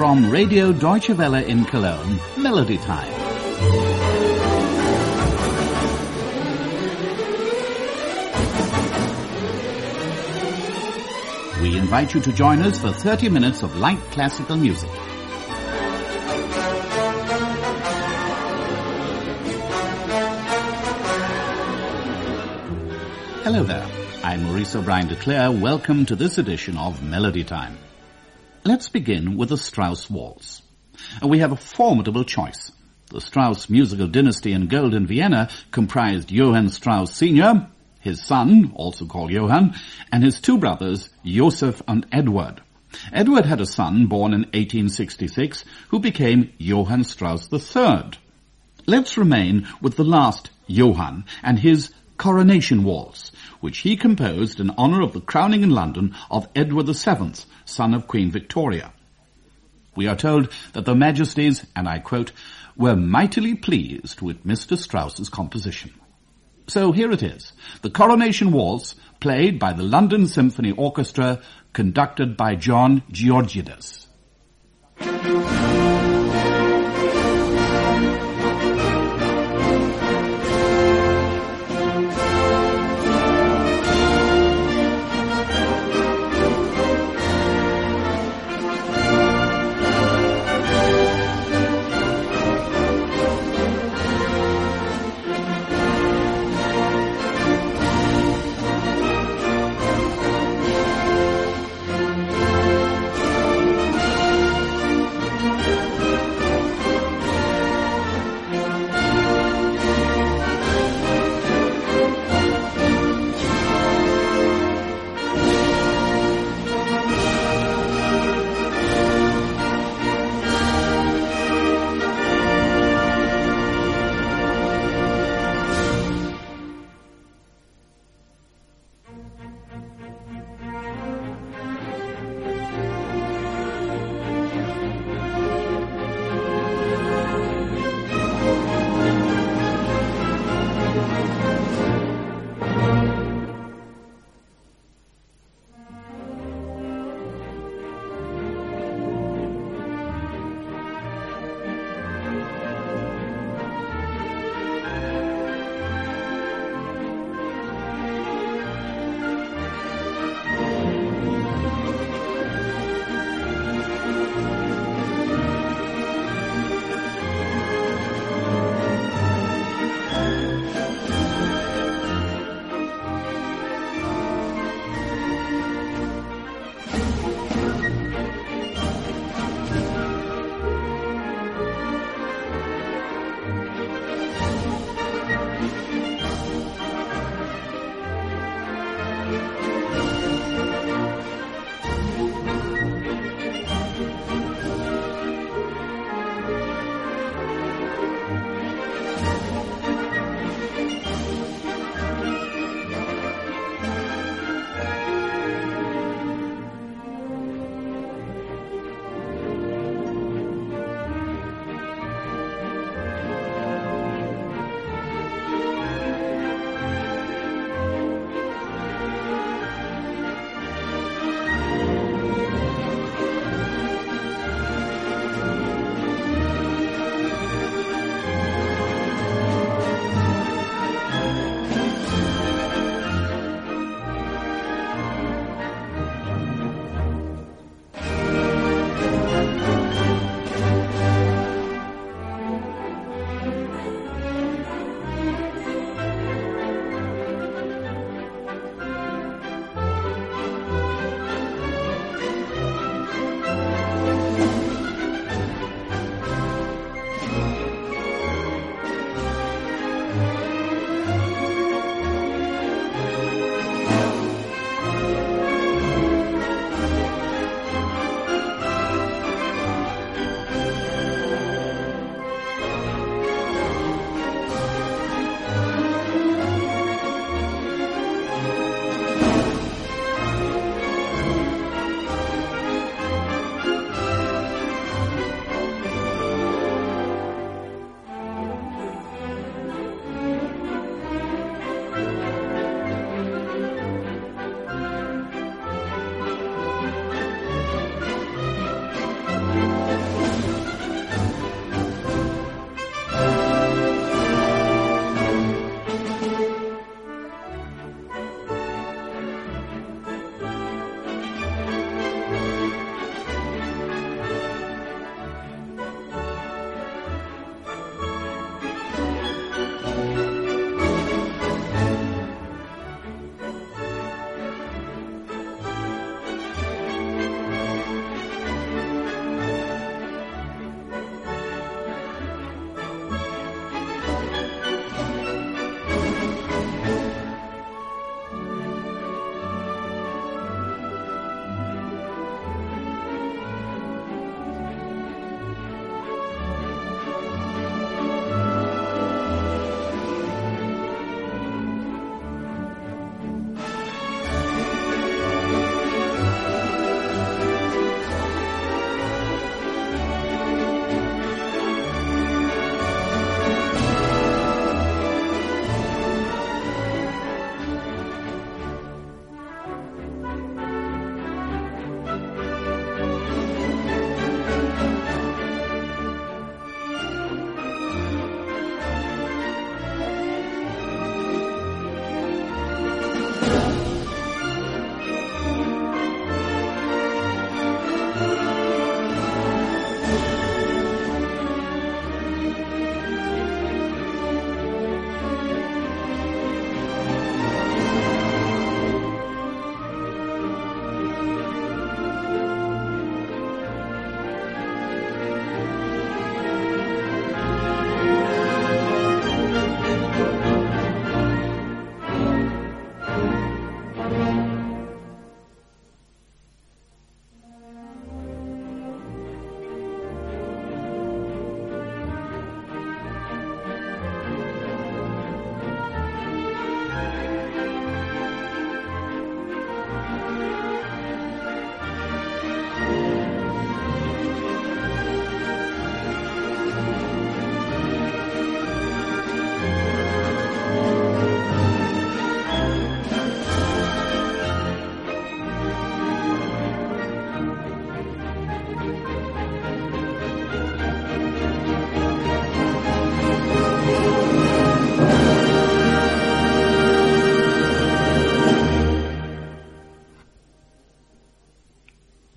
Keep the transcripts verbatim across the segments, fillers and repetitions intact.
From Radio Deutsche Welle in Cologne, Melody Time. We invite you to join us for thirty minutes of light classical music. Hello there, I'm Maurice O'Brien de Clare. Welcome to this edition of Melody Time. Let's begin with the Strauss Waltz. We have a formidable choice. The Strauss musical dynasty in Golden Vienna comprised Johann Strauss Senior, his son, also called Johann, and his two brothers, Joseph and Edward. Edward had a son born in eighteen sixty-six who became Johann Strauss the Third. Let's remain with the last Johann and his Coronation Waltz, which he composed in honor of the crowning in London of Edward the Seventh, son of Queen Victoria. We are told that the Majesties, and I quote, were mightily pleased with Mister Strauss's composition. So here it is, the Coronation Waltz, played by the London Symphony Orchestra, conducted by John Georgiades.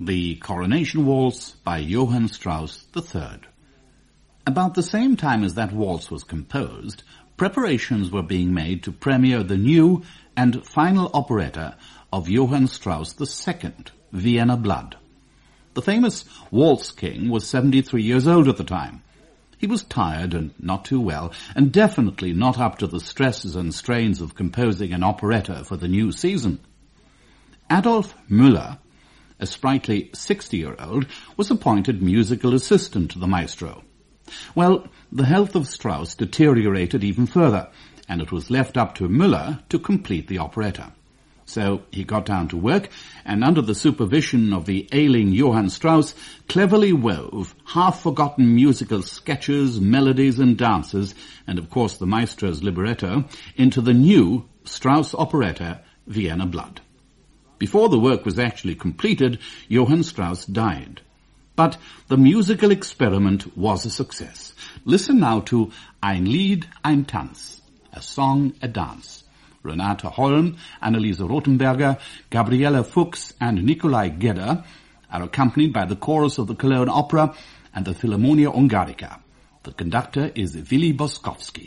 the Coronation Waltz by Johann Strauss the third. About the same time as that waltz was composed, preparations were being made to premiere the new and final operetta of Johann Strauss the second, Vienna Blood. The famous Waltz King was seventy-three years old at the time. He was tired and not too well, and definitely not up to the stresses and strains of composing an operetta for the new season. Adolf Müller, a sprightly sixty-year-old, was appointed musical assistant to the maestro. Well, the health of Strauss deteriorated even further, and it was left up to Müller to complete the operetta. So he got down to work, and under the supervision of the ailing Johann Strauss, cleverly wove half-forgotten musical sketches, melodies and dances, and of course the maestro's libretto, into the new Strauss operetta, Vienna Blood. Before the work was actually completed, Johann Strauss died. But the musical experiment was a success. Listen now to Ein Lied, ein Tanz, a song, a dance. Renate Holm, Anneliese Rothenberger, Gabriele Fuchs and Nikolai Gedder are accompanied by the chorus of the Cologne Opera and the Philharmonia Ungarica. The conductor is Willy Boskowski.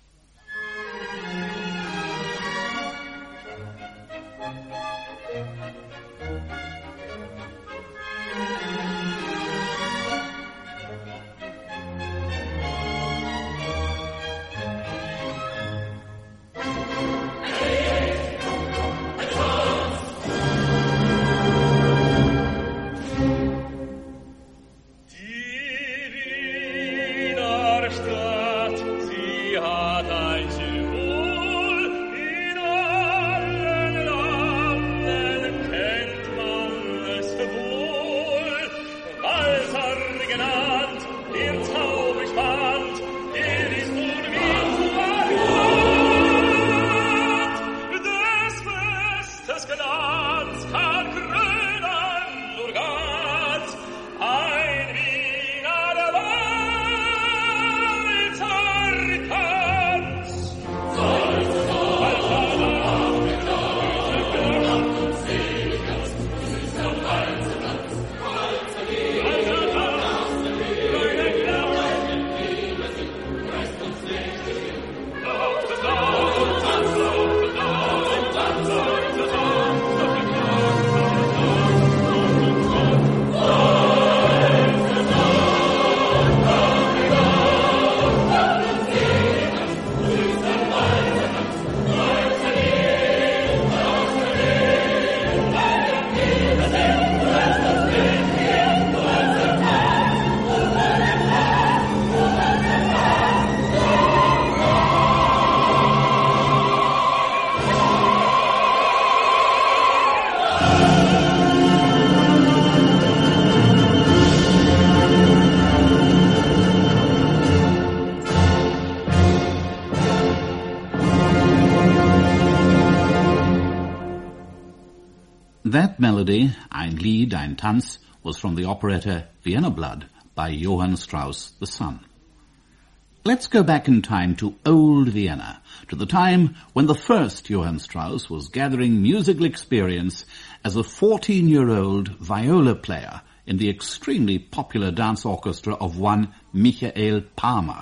That melody, Ein Lied, ein Tanz, was from the operetta Vienna Blood by Johann Strauss the son. Let's go back in time to old Vienna, to the time when the first Johann Strauss was gathering musical experience as a fourteen-year-old viola player in the extremely popular dance orchestra of one Michael Parmer.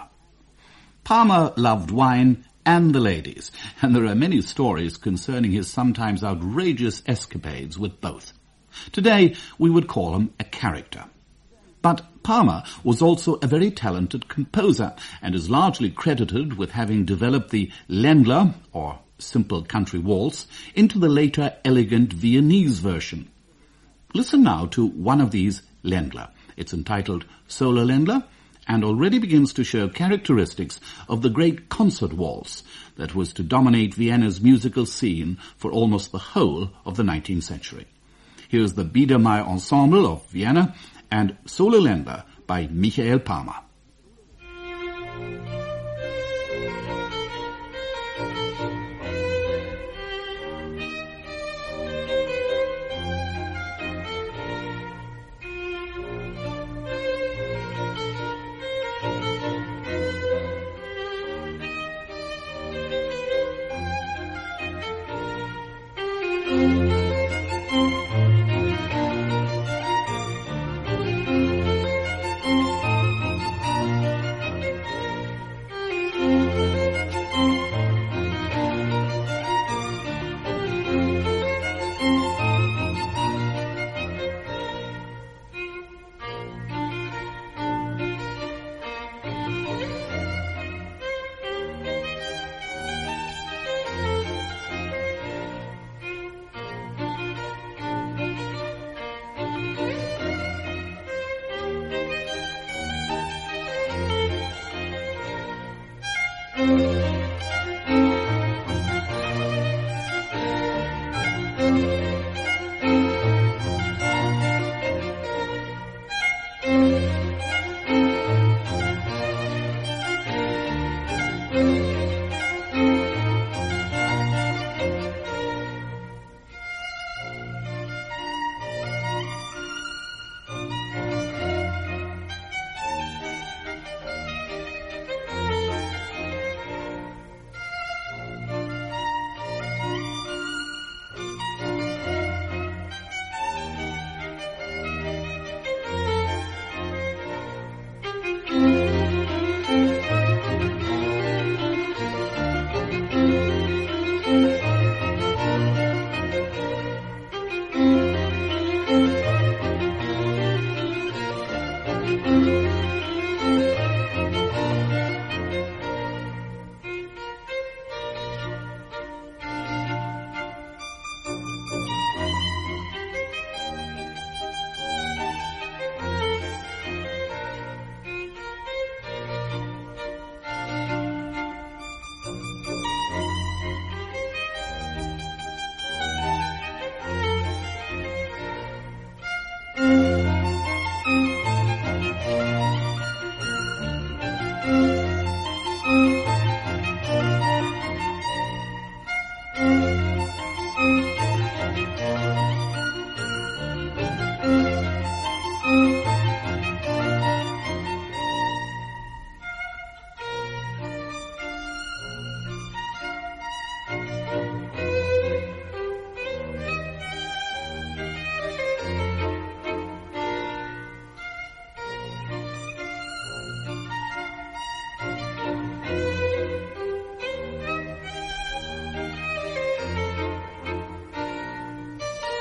Parmer loved wine and the ladies, and there are many stories concerning his sometimes outrageous escapades with both. Today, we would call him a character. But Parmer was also a very talented composer, and is largely credited with having developed the Ländler, or simple country waltz, into the later elegant Viennese version. Listen now to one of these Ländler. It's entitled Solo Ländler, and already begins to show characteristics of the great concert waltz that was to dominate Vienna's musical scene for almost the whole of the nineteenth century. Here's the Biedermeier Ensemble of Vienna and Solo Ländler by Michael Parmer.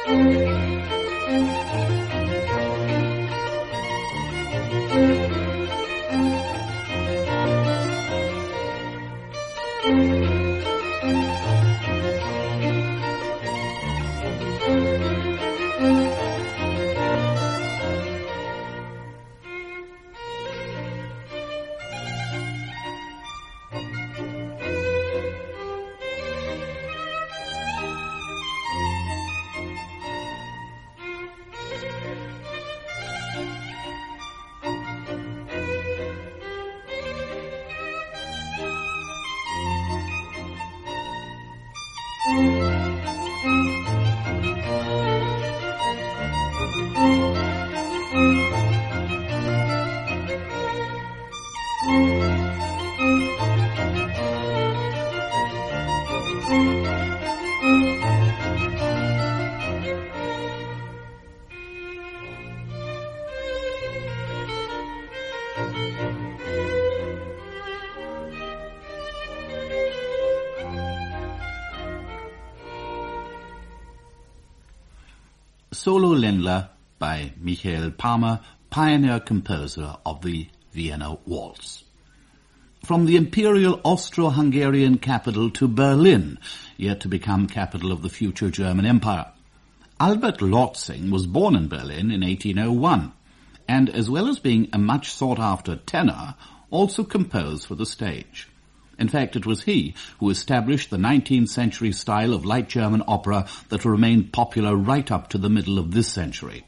Solo Ländler by Michael Parma, pioneer composer of the Vienna Waltz. From the imperial Austro-Hungarian capital to Berlin, yet to become capital of the future German Empire. Albert Lortzing was born in Berlin in eighteen oh one, and as well as being a much sought-after tenor, also composed for the stage. In fact, it was he who established the nineteenth century style of light German opera that remained popular right up to the middle of this century.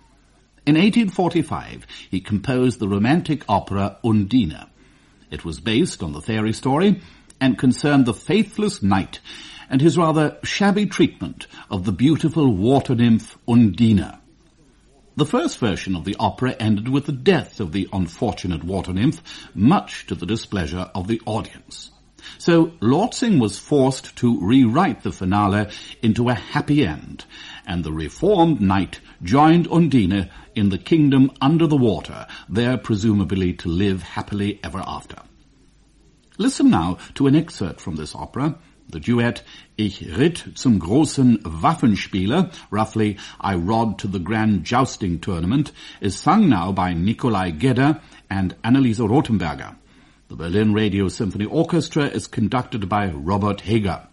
In eighteen forty-five, he composed the romantic opera Undine. It was based on the fairy story and concerned the faithless knight and his rather shabby treatment of the beautiful water nymph Undine. The first version of the opera ended with the death of the unfortunate water nymph, much to the displeasure of the audience. So Lortzing was forced to rewrite the finale into a happy end, and the reformed knight joined Undine in the kingdom under the water, there presumably to live happily ever after. Listen now to an excerpt from this opera. The duet Ich ritt zum großen Waffenspieler, roughly I rode to the grand jousting tournament, is sung now by Nikolai Gedda and Anneliese Rothenberger. The Berlin Radio Symphony Orchestra is conducted by Robert Hager.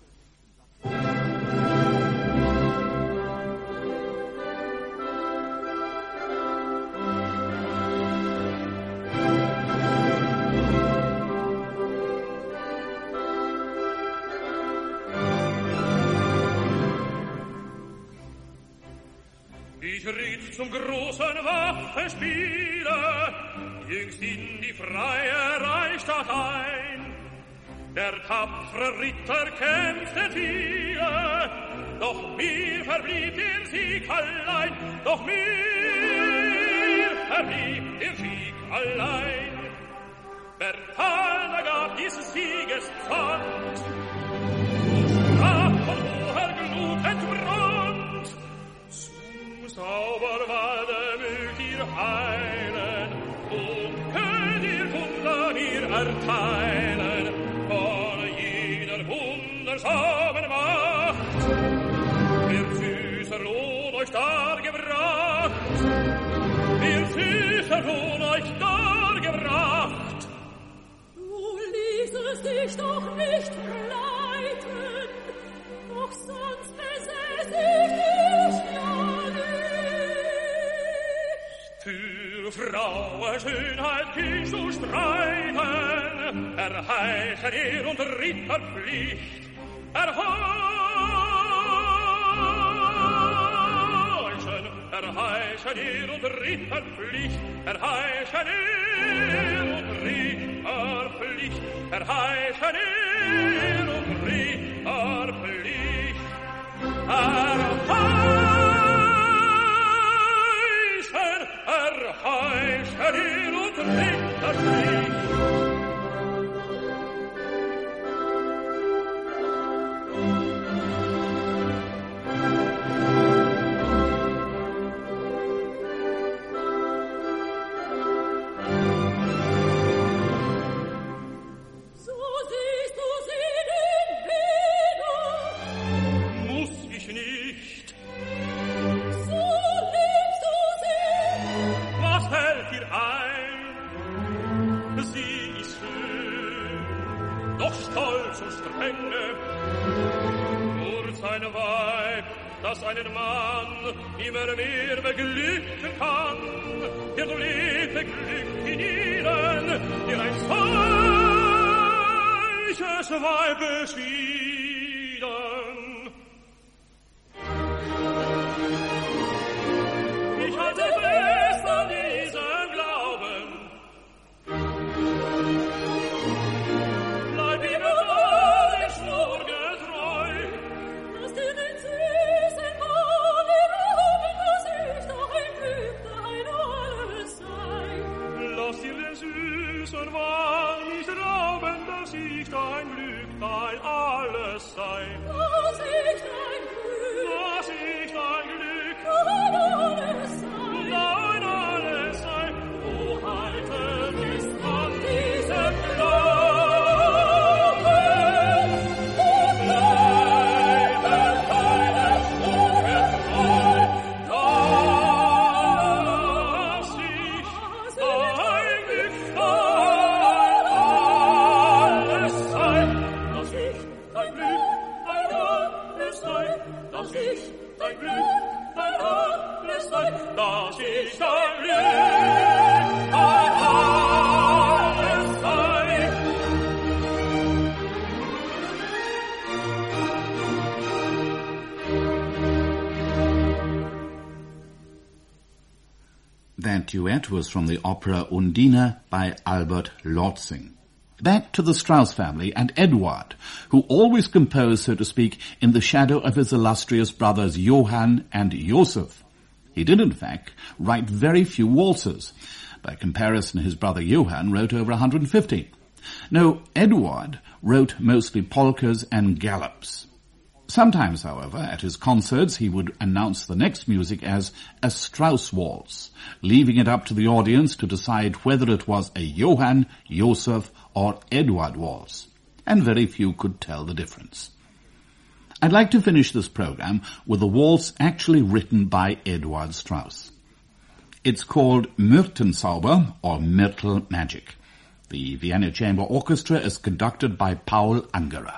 Ich ritt zum großen Waffenspieler, jüngst in die freie Reichsstadt ein. Der tapfere Ritter kämpfte viele, doch mir verblieb der Sieg allein, doch mir verblieb der Sieg allein. Berthalda gab dieses Sieges Pfand, und sprach von hoher Glut entbrannt. Zum Zauberwalde mögt ihr heilen, und könnt ihr Wunder mir erteilen, von jener wundersamen Macht, der süßer Lohn euch dargebracht, der süßer Lohn euch dargebracht. Du ließest dich doch nicht verleiten, doch sonst besäß ich dich ja nicht. Für Frauen Schönheit kannst du streiten, erheischen Ehr und Ritterpflicht, erheischen, erheischen Ehr und Ritterpflicht, erheischen Ehr und Ritterpflicht, erheischen Ehr und Ritterpflicht, erheischen, erheischen Ehr und Ritterpflicht. So siehst du sie den Wegen, das einen Mann immer mehr beglücken kann. Der du lebt beglückt in ihnen, der ein solches Weib beschieden. Ich halte fest an diesem Glauben, bleib ihm vor dem Schwur getreu, dass dir den süßen Mann erlauben, dass ich doch ein Glück dein alles sei. Lass dir den süßen Mann nicht rauben, dass ich dein Glück, dein alles sei. Dass ich dein Glück, Dass ich dein Glück, dein alles sei. dein alles sei. O halte fest an diesem Glauben, und bleibe deinem Schwur treu, dass ich dein Glück, dein alles sei. Dass ich dein Glück, dein alles sei. Dass ich dein Glück, dein alles sei. Dass ich dein Glück, dein alles sei. That duet was from the opera Undine by Albert Lortzing. Back to the Strauss family and Eduard, who always composed, so to speak, in the shadow of his illustrious brothers Johann and Joseph. He did, in fact, write very few waltzes. By comparison, his brother Johann wrote over one hundred fifty. No, Eduard wrote mostly polkas and gallops. Sometimes, however, at his concerts, he would announce the next music as a Strauss waltz, leaving it up to the audience to decide whether it was a Johann, Joseph, or Eduard waltz. And very few could tell the difference. I'd like to finish this program with a waltz actually written by Eduard Strauss. It's called Myrtenzauber, or Myrtle Magic. The Vienna Chamber Orchestra is conducted by Paul Angerer.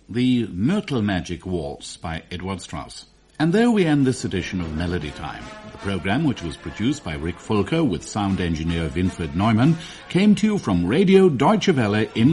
the Myrtle Magic Waltz by Edward Strauss. And there we end this edition of Melody Time. The program, which was produced by Rick Fulker with sound engineer Winfried Neumann, came to you from Radio Deutsche Welle in